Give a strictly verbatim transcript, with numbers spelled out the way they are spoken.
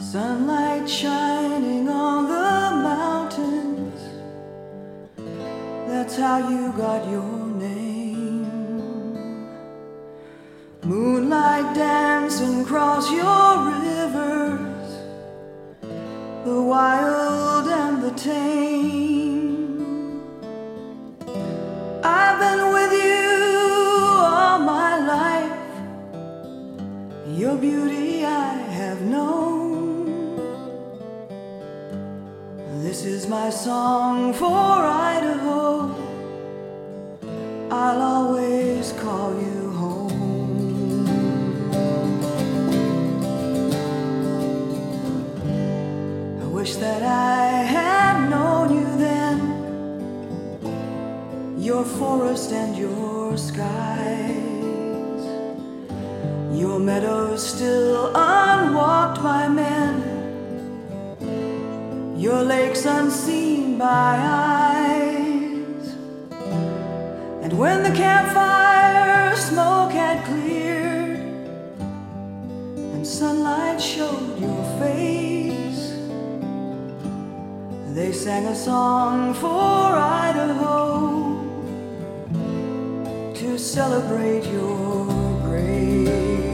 Sunlight shining on the mountains, that's how you got your name. Moonlight dancing across your rivers, the wild and the tame. I've been with you all my life, your beauty I have known. This is my song for Idaho, I'll always call you home. I wish that I had known you then, your forest and your skies, your meadows still unwalked by men, your lakes unseen by eyes. And when the campfire smoke had cleared and sunlight showed your face, they sang a song for Idaho to celebrate your grace.